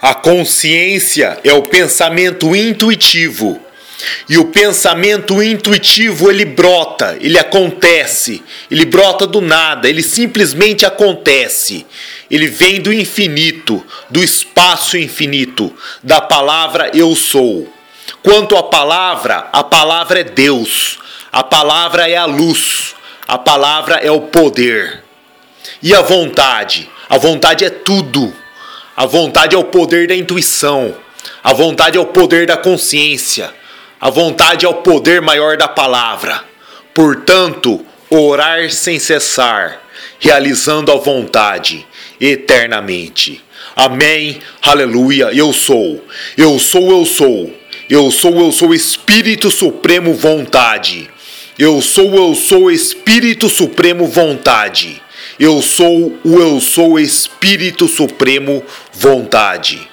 A consciência é o pensamento intuitivo. E o pensamento intuitivo, ele brota, ele acontece, ele brota do nada, ele simplesmente acontece. Ele vem do infinito, do espaço infinito, da palavra eu sou. Quanto à palavra, a palavra é Deus, a palavra é a luz, a palavra é o poder. E a vontade é tudo. A vontade é o poder da intuição, a vontade é o poder da consciência, a vontade é o poder maior da palavra. Portanto, orar sem cessar, realizando a vontade eternamente. Amém, aleluia, eu sou Espírito Supremo vontade. Eu sou Espírito Supremo vontade. Eu sou Espírito Supremo vontade.